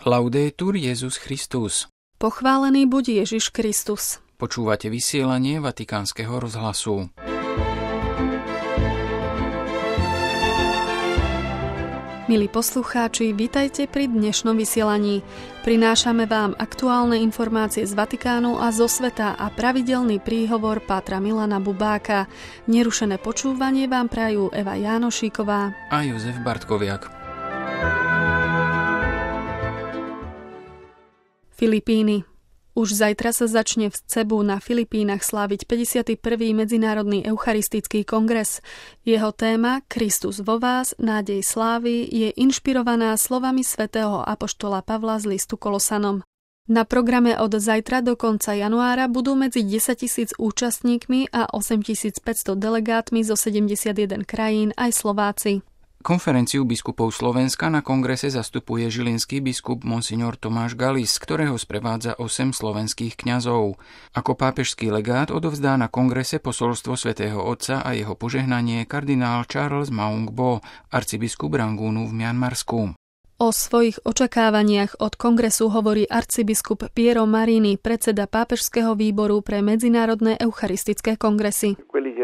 Laudetur Jesus Christus. Pochválený buď Ježiš Kristus. Počúvate vysielanie Vatikánskeho rozhlasu. Milí poslucháči, vitajte pri dnešnom vysielaní. Prinášame vám aktuálne informácie z Vatikánu a zo sveta a pravidelný príhovor pátra Milana Bubáka. Nerušené počúvanie vám prajú Eva Jánošíková a Jozef Bartkoviak. Filipíny. Už zajtra sa začne v Cebu na Filipínach sláviť 51. Medzinárodný eucharistický kongres. Jeho téma Kristus vo vás, nádej slávy je inšpirovaná slovami svätého apoštola Pavla z listu Kolosanom. Na programe od zajtra do konca januára budú medzi 10 000 účastníkmi a 8500 delegátmi zo 71 krajín aj Slováci. Konferenciu biskupov Slovenska na kongrese zastupuje žilinský biskup monsignor Tomáš Galis, ktorého sprevádza 8 slovenských kňazov. Ako pápežský legát odovzdá na kongrese posolstvo svätého Otca a jeho požehnanie kardinál Charles Maung Bo, arcibiskup Rangúnu v Mianmarsku. O svojich očakávaniach od kongresu hovorí arcibiskup Piero Marini, predseda pápežského výboru pre medzinárodné eucharistické kongresy.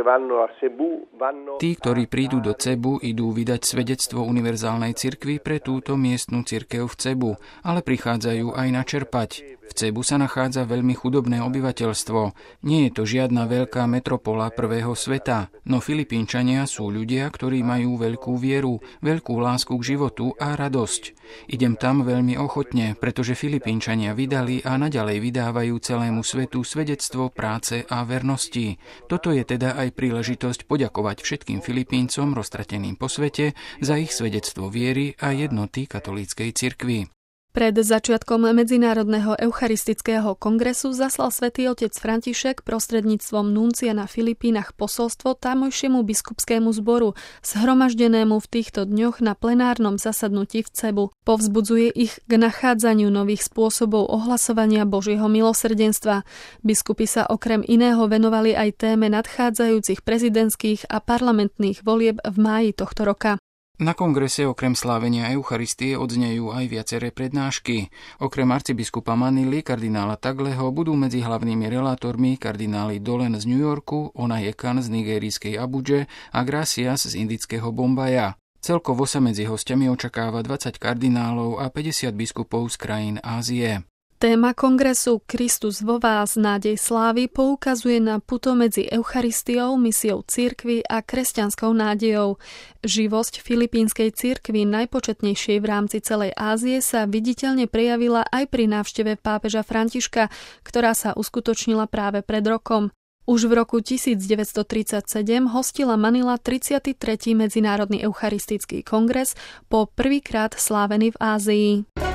Tí, ktorí prídu do Cebu, idú vydať svedectvo univerzálnej cirkvi pre túto miestnu cirkev v Cebu, ale prichádzajú aj načerpať. V Cebu sa nachádza veľmi chudobné obyvateľstvo. Nie je to žiadna veľká metropola prvého sveta, no Filipínčania sú ľudia, ktorí majú veľkú vieru, veľkú lásku k životu a radosť. Idem tam veľmi ochotne, pretože Filipínčania vydali a naďalej vydávajú celému svetu svedectvo práce a vernosti. Toto je teda aj príležitosť poďakovať všetkým Filipíncom roztrateným po svete za ich svedectvo viery a jednoty katolíckej cirkvi. Pred začiatkom Medzinárodného eucharistického kongresu zaslal svätý otec František prostredníctvom nuncia na Filipínach posolstvo tamojšiemu biskupskému zboru, zhromaždenému v týchto dňoch na plenárnom zasadnutí v Cebu. Povzbudzuje ich k nachádzaniu nových spôsobov ohlasovania Božieho milosrdenstva. Biskupy sa okrem iného venovali aj téme nadchádzajúcich prezidentských a parlamentných volieb v máji tohto roka. Na kongrese okrem slávenia Eucharistie odznejú aj viaceré prednášky. Okrem arcibiskupa Manily, kardinála Tagleho, budú medzi hlavnými relátormi kardináli Dolen z New Yorku, Onayekan z nigérijskej Abudže a Gracias z indického Bombaja. Celkovo sa medzi hostiami očakáva 20 kardinálov a 50 biskupov z krajín Ázie. Téma kongresu Kristus vo vás, nádej slávy poukazuje na puto medzi Eucharistiou, misiou cirkvi a kresťanskou nádejou. Živosť filipínskej cirkvi, najpočetnejšej v rámci celej Ázie, sa viditeľne prejavila aj pri návšteve pápeža Františka, ktorá sa uskutočnila práve pred rokom. Už v roku 1937 hostila Manila 33. Medzinárodný eucharistický kongres, po prvýkrát slávený v Ázii.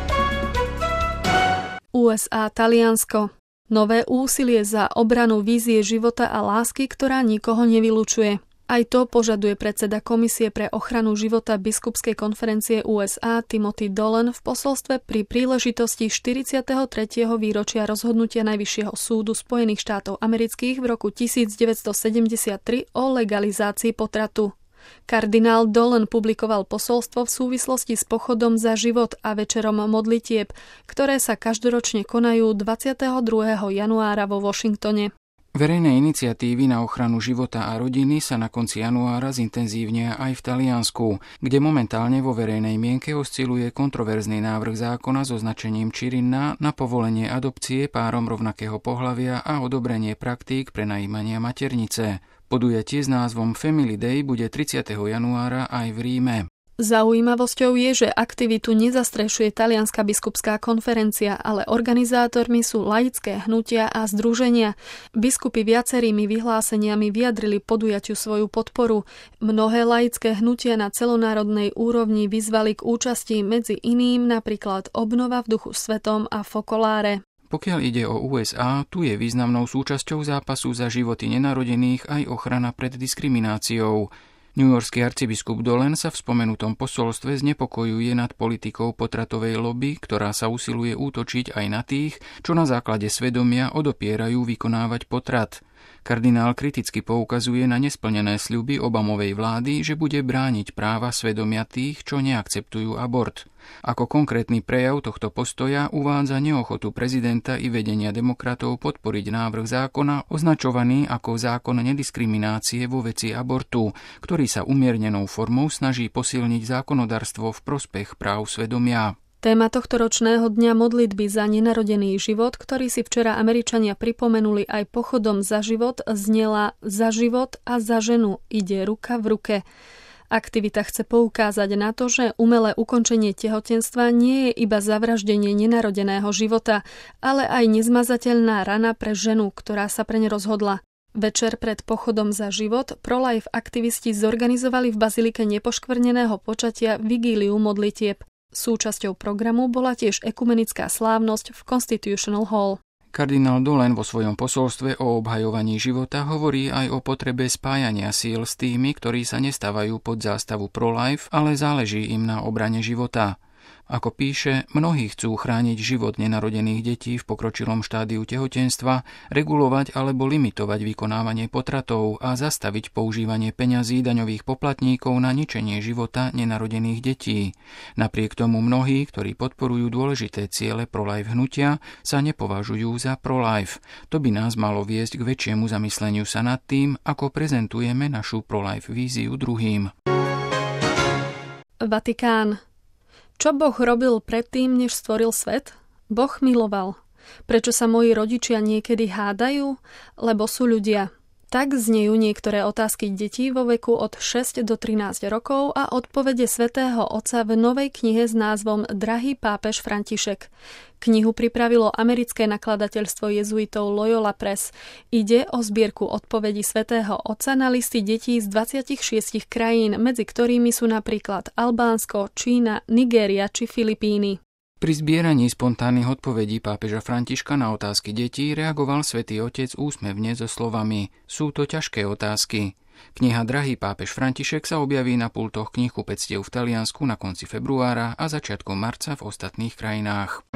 USA, Taliansko. Nové úsilie za obranu vízie života a lásky, ktorá nikoho nevylučuje. Aj to požaduje predseda Komisie pre ochranu života Biskupskej konferencie USA Timothy Dolan v posolstve pri príležitosti 43. výročia rozhodnutia Najvyššieho súdu Spojených štátov amerických v roku 1973 o legalizácii potratu. Kardinál Dolan publikoval posolstvo v súvislosti s pochodom za život a večerom modlitieb, ktoré sa každoročne konajú 22. januára vo Washingtone. Verejné iniciatívy na ochranu života a rodiny sa na konci januára zintenzívnia aj v Taliansku, kde momentálne vo verejnej mienke osciluje kontroverzný návrh zákona so značením Čirinna na povolenie adopcie párom rovnakého pohlavia a odobrenie praktík prenajímania maternice. Podujatie s názvom Family Day bude 30. januára aj v Ríme. Zaujímavosťou je, že aktivitu nezastrešuje Talianska biskupská konferencia, ale organizátormi sú laické hnutia a združenia. Biskupy viacerými vyhláseniami vyjadrili podujatiu svoju podporu. Mnohé laické hnutia na celonárodnej úrovni vyzvali k účasti, medzi iným napríklad Obnova v duchu svetom a Focolare. Pokiaľ ide o USA, tu je významnou súčasťou zápasu za životy nenarodených aj ochrana pred diskrimináciou. Newyorský arcibiskup Dolan sa v spomenutom posolstve znepokojuje nad politikou potratovej lobby, ktorá sa usiluje útočiť aj na tých, čo na základe svedomia odopierajú vykonávať potrat. Kardinál kriticky poukazuje na nesplnené sľuby Obamovej vlády, že bude brániť práva svedomia tých, čo neakceptujú abort. Ako konkrétny prejav tohto postoja uvádza neochotu prezidenta i vedenia demokratov podporiť návrh zákona označovaný ako zákon nediskriminácie vo veci abortu, ktorý sa umiernenou formou snaží posilniť zákonodarstvo v prospech práv svedomia. Téma tohto ročného dňa modlitby za nenarodený život, ktorý si včera Američania pripomenuli aj pochodom za život, znela za život a za ženu ide ruka v ruke. Aktivita chce poukázať na to, že umelé ukončenie tehotenstva nie je iba zavraždenie nenarodeného života, ale aj nezmazateľná rana pre ženu, ktorá sa preň rozhodla. Večer pred pochodom za život pro-life aktivisti zorganizovali v Bazilike nepoškvrneného počatia vigíliu modlitieb. Súčasťou programu bola tiež ekumenická slávnosť v Constitutional Hall. Kardinál Dolan vo svojom posolstve o obhajovaní života hovorí aj o potrebe spájania síl s tými, ktorí sa nestávajú pod zástavu pro-life, ale záleží im na obrane života. Ako píše, mnohí chcú chrániť život nenarodených detí v pokročilom štádiu tehotenstva, regulovať alebo limitovať vykonávanie potratov a zastaviť používanie peňazí daňových poplatníkov na ničenie života nenarodených detí. Napriek tomu mnohí, ktorí podporujú dôležité ciele pro-life hnutia, sa nepovažujú za pro-life. To by nás malo viesť k väčšiemu zamysleniu sa nad tým, ako prezentujeme našu pro-life víziu druhým. Vatikán. Čo Boh robil predtým, než stvoril svet? Boh miloval. Prečo sa moji rodičia niekedy hádajú? Lebo sú ľudia. Tak znejú niektoré otázky detí vo veku od 6 do 13 rokov a odpovede svätého Otca v novej knihe s názvom Drahý pápež František. Knihu pripravilo americké nakladateľstvo jezuitov Loyola Press. Ide o zbierku odpovedí svätého Otca na listy detí z 26 krajín, medzi ktorými sú napríklad Albánsko, Čína, Nigéria či Filipíny. Pri zbieraní spontánnych odpovedí pápeža Františka na otázky detí reagoval svätý Otec úsmevne so slovami: Sú to ťažké otázky. Kniha Drahý pápež František sa objaví na pultoch knihkupectiev v Taliansku na konci februára a začiatkom marca v ostatných krajinách.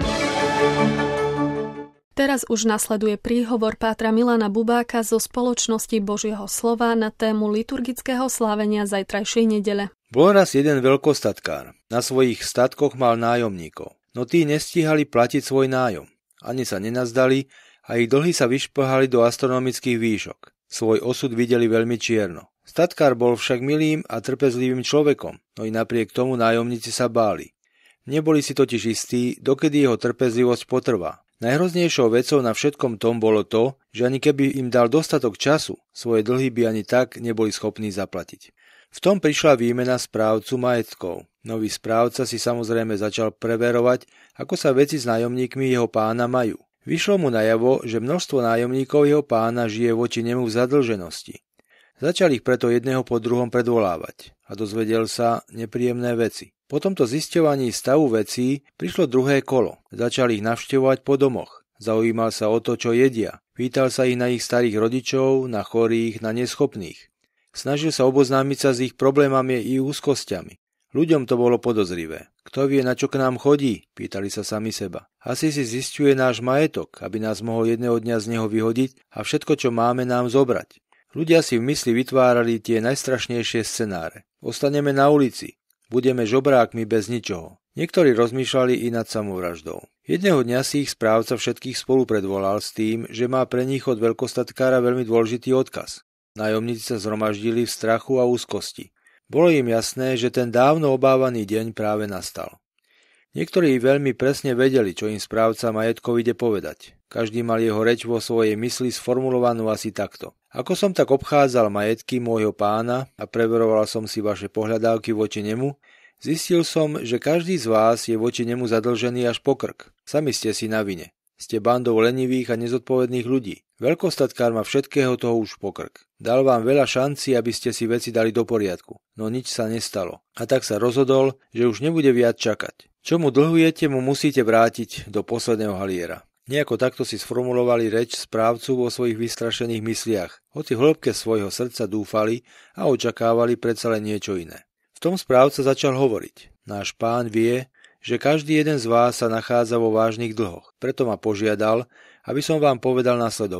Teraz už nasleduje príhovor pátra Milana Bubáka zo Spoločnosti Božieho slova na tému liturgického slávenia zajtrajšej nedele. Bol raz jeden veľkostatkár. Na svojich statkoch mal nájomníkov. No tí nestíhali platiť svoj nájom. Ani sa nenazdali a ich dlhy sa vyšplhali do astronomických výšok. Svoj osud videli veľmi čierno. Statkár bol však milým a trpezlivým človekom, no i napriek tomu nájomníci sa báli. Neboli si totiž istí, dokedy jeho trpezlivosť potrvá. Najhroznejšou vecou na všetkom tom bolo to, že ani keby im dal dostatok času, svoje dlhy by ani tak neboli schopní zaplatiť. V tom prišla výmena správcu majetkov. Nový správca si samozrejme začal preverovať, ako sa veci s nájomníkmi jeho pána majú. Vyšlo mu najavo, že množstvo nájomníkov jeho pána žije voči nemu v zadlženosti. Začal ich preto jedného po druhom predvolávať a dozvedel sa nepríjemné veci. Po tomto zisťovaní stavu vecí prišlo druhé kolo. Začal ich navštevovať po domoch. Zaujímal sa o to, čo jedia. Pýtal sa ich na ich starých rodičov, na chorých, na neschopných. Snažil sa oboznámiť sa s ich problémami i úzkosťami. Ľuďom to bolo podozrivé. Kto vie, na čo k nám chodí? Pýtali sa sami seba. Asi si zisťuje náš majetok, aby nás mohol jedného dňa z neho vyhodiť a všetko, čo máme, nám zobrať. Ľudia si v mysli vytvárali tie najstrašnejšie scenáre. Ostaneme na ulici. Budeme žobrákmi bez ničoho. Niektorí rozmýšľali i nad samovraždou. Jedného dňa si ich správca všetkých spolu predvolal s tým, že má pre nich od veľkostatkára veľmi dôležitý odkaz. Nájomníci sa zhromaždili v strachu a úzkosti. Bolo im jasné, že ten dávno obávaný deň práve nastal. Niektorí veľmi presne vedeli, čo im správca majetkov ide povedať. Každý mal jeho reč vo svojej mysli sformulovanú asi takto. Ako som tak obchádzal majetky môjho pána a preveroval som si vaše pohľadávky voči nemu, zistil som, že každý z vás je voči nemu zadlžený až po krk. Sami ste si na vine. Ste bandou lenivých a nezodpovedných ľudí. Veľkostatkár má všetkého toho už po krk. Dal vám veľa šancí, aby ste si veci dali do poriadku, no nič sa nestalo. A tak sa rozhodol, že už nebude viac čakať. Čo mu dlhujete, mu musíte vrátiť do posledného haliera. Nejako takto si sformulovali reč správcu vo svojich vystrašených mysliach, hoci v hĺbke svojho srdca dúfali a očakávali predsa len niečo iné. V tom správca začal hovoriť. Náš pán vie, že každý jeden z vás sa nachádza vo vážnych dlhoch. Preto ma požiadal, aby som vám povedal nasledovné.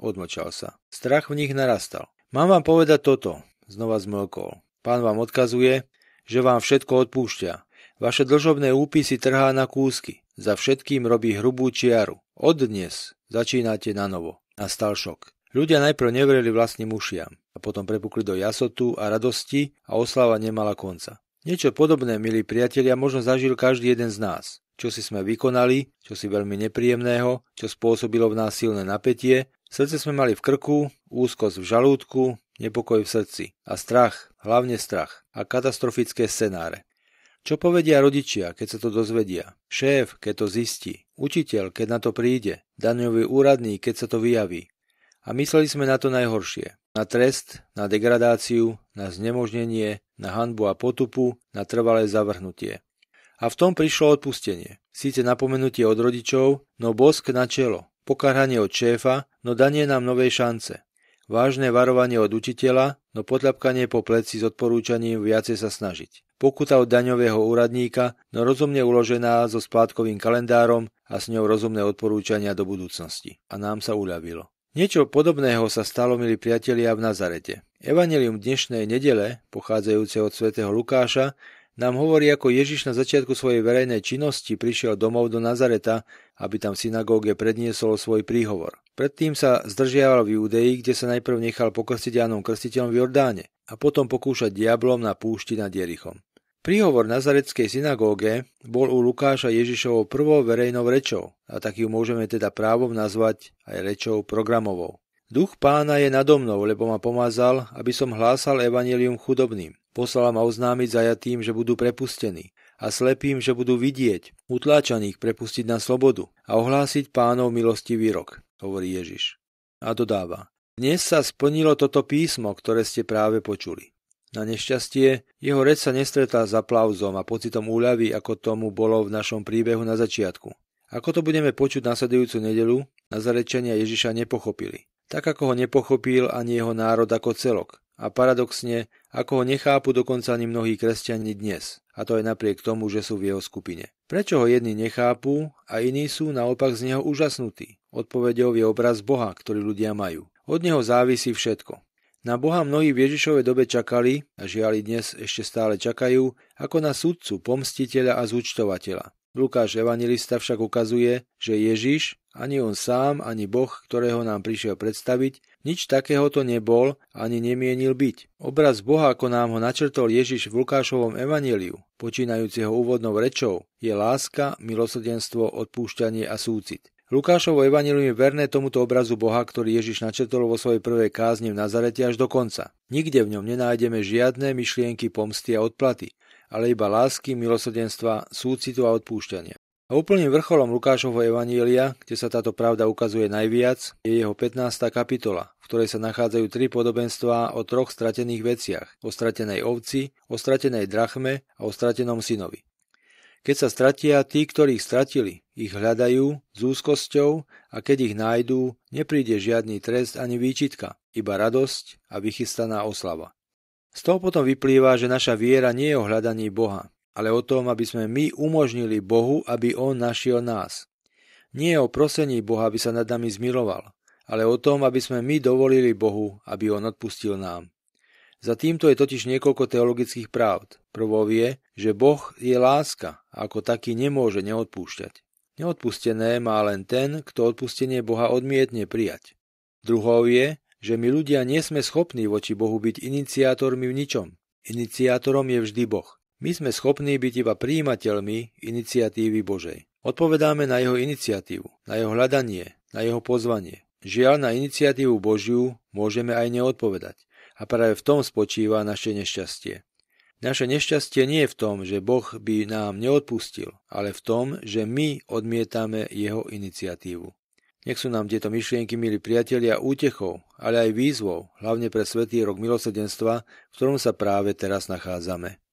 Odmlčal sa. Strach v nich narastal. Mám vám povedať toto, znova zmlkol. Pán vám odkazuje, že vám všetko odpúšťa. Vaše dlžobné úpisy trhá na kúsky. Za všetkým robí hrubú čiaru. Od dnes začínate na novo. Nastal šok. Ľudia najprv neverili vlastným ušiam a potom prepukli do jasotu a radosti a oslava nemala konca. Niečo podobné, milí priatelia, možno zažil každý jeden z nás. Čo si sme vykonali, čo si veľmi nepríjemného, čo spôsobilo v nás silné napätie, srdce sme mali v krku, úzkosť v žalúdku, nepokoj v srdci a strach, hlavne strach a katastrofické scenáre. Čo povedia rodičia, keď sa to dozvedia? Šéf, keď to zistí. Učiteľ, keď na to príde. Daňový úradník, keď sa to vyjaví. A mysleli sme na to najhoršie. Na trest, na degradáciu, na znemožnenie, na hanbu a potupu, na trvalé zavrhnutie. A v tom prišlo odpustenie. Síce napomenutie od rodičov, no bosk na čelo. Pokarhanie od šéfa, no danie nám novej šance. Vážne varovanie od učiteľa, no potľapkanie po pleci s odporúčaním viacej sa snažiť. Pokuta od daňového úradníka, no rozumne uložená so splátkovým kalendárom a s ňou rozumné odporúčania do budúcnosti. A nám sa uľavilo. Niečo podobného sa stalo, milí priatelia, v Nazarete. Evanjelium dnešnej nedele, pochádzajúce od svätého Lukáša, nám hovorí, ako Ježiš na začiatku svojej verejnej činnosti prišiel domov do Nazareta, aby tam v synagóge predniesol svoj príhovor. Predtým sa zdržiaval v Judei, kde sa najprv nechal pokrstiť Jánom Krstiteľom v Jordáne a potom pokúšať diablom na púšti nad Jerichom. Príhovor nazaretskej synagóge bol u Lukáša Ježišovou prvou verejnou rečou a tak ju môžeme teda právom nazvať aj rečou programovou. Duch Pána je nado mnou, lebo ma pomazal, aby som hlásal evanjelium chudobným. Poslal ma oznámiť zajatým, že budú prepustení a slepým, že budú vidieť, utláčaných prepustiť na slobodu a ohlásiť Pánov milostivý rok, hovorí Ježiš. A dodáva: Dnes sa splnilo toto písmo, ktoré ste práve počuli. Na nešťastie, jeho reč sa nestretá s aplauzom a pocitom úľavy, ako tomu bolo v našom príbehu na začiatku. Ako to budeme počuť nasledujúcu nedeľu, Nazarečania Ježiša nepochopili. Tak ako ho nepochopil ani jeho národ ako celok. A paradoxne, ako ho nechápu dokonca ani mnohí kresťani dnes. A to aj napriek tomu, že sú v jeho skupine. Prečo ho jedni nechápu a iní sú naopak z neho úžasnutí? Odpoveďou je obraz Boha, ktorý ľudia majú. Od neho závisí všetko. Na Boha mnohí v Ježišovej dobe čakali, a žiaľ dnes ešte stále čakajú, ako na sudcu, pomstiteľa a zúčtovateľa. Lukáš evanjelista však ukazuje, že Ježiš, ani on sám, ani Boh, ktorého nám prišiel predstaviť, nič takéhoto nebol, ani nemienil byť. Obraz Boha, ako nám ho načrtol Ježiš v Lukášovom evanjeliu, počínajúceho úvodnou rečou, je láska, milosrdenstvo, odpúšťanie a súcit. Lukášovo evanjelium je verné tomuto obrazu Boha, ktorý Ježiš načrtol vo svojej prvej kázni v Nazarete až do konca. Nikde v ňom nenájdeme žiadne myšlienky pomsty a odplaty, ale iba lásky, milosrdenstva, súcitu a odpúšťania. A úplným vrcholom Lukášovho evanjelia, kde sa táto pravda ukazuje najviac, je jeho 15. kapitola, v ktorej sa nachádzajú 3 podobenstvá o 3 stratených veciach: o stratenej ovci, o stratenej drachme a o stratenom synovi. Keď sa stratia, tí, ktorých stratili, ich hľadajú s úzkosťou a keď ich nájdú, nepríde žiadny trest ani výčitka, iba radosť a vychystaná oslava. Z toho potom vyplýva, že naša viera nie je o hľadaní Boha, ale o tom, aby sme my umožnili Bohu, aby On našiel nás. Nie je o prosení Boha, aby sa nad nami zmiloval, ale o tom, aby sme my dovolili Bohu, aby On odpustil nám. Za týmto je totiž niekoľko teologických pravd. Prvou je, že Boh je láska a ako taký nemôže neodpúšťať. Neodpustené má len ten, kto odpustenie Boha odmietne prijať. Druhou je, že my ľudia nie sme schopní voči Bohu byť iniciátormi v ničom. Iniciátorom je vždy Boh. My sme schopní byť iba prijímateľmi iniciatívy Božej. Odpovedáme na jeho iniciatívu, na jeho hľadanie, na jeho pozvanie. Žiaľ, na iniciatívu Božiu môžeme aj neodpovedať. A práve v tom spočíva naše nešťastie. Naše nešťastie nie je v tom, že Boh by nám neodpustil, ale v tom, že my odmietame jeho iniciatívu. Nech sú nám tieto myšlienky, milí priatelia, útechou, ale aj výzvou, hlavne pre svätý rok milosrdenstva, v ktorom sa práve teraz nachádzame.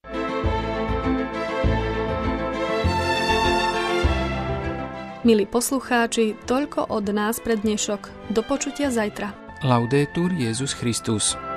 Milí poslucháči, toľko od nás pre dnešok. Do počutia zajtra. Laudetur Jesus Christus.